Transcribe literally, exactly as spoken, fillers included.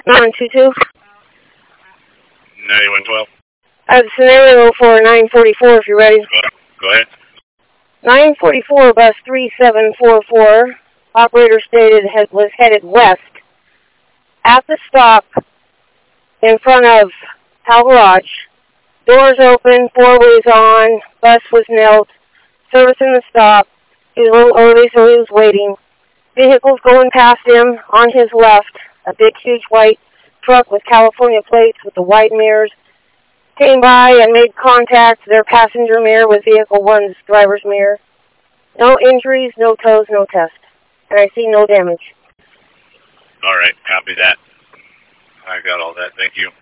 nine two two. ninety-one twelve. I have a scenario for nine forty-four if you're ready. Go, go ahead. nine forty-four bus three seven four four. Operator stated head, was headed west. At the stop in front of Pal Garage. Doors open, four ways on, bus was knelt, service in the stop. He was a little early, so he was waiting. Vehicles going past him on his left. A big, huge white truck with California plates with the white mirrors came by and made contact. Their passenger mirror with vehicle one's driver's mirror. No injuries, no tows, no test. And I see no damage. All right, copy that. I got all that. Thank you.